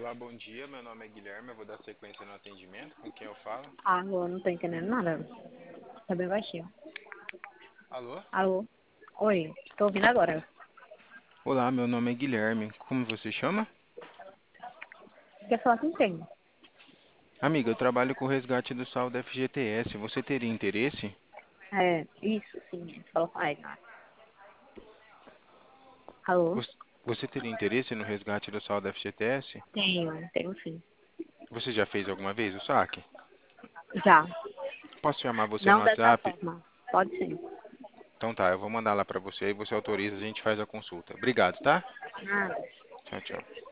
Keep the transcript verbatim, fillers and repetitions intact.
Olá, bom dia. Meu nome é Guilherme. Eu vou dar sequência no atendimento. Com quem eu falo? Alô, não tô entendendo nada. Tá bem baixinho. Alô? Alô? Oi, tô ouvindo agora. Olá, meu nome é Guilherme. Como você chama? Quer falar com quem? Amiga, eu trabalho com o resgate do saldo F G T S. Você teria interesse? É, isso, sim. Falou com a Edna. Alô? Você você teria interesse no resgate do saldo F G T S? Tenho, tenho sim. Você já fez alguma vez o saque? Já. Posso chamar você no Não dessa WhatsApp? forma. Pode sim. Então tá, eu vou mandar lá pra você. Aí você autoriza, a gente faz a consulta. Obrigado, tá? Nada. Tchau, tchau.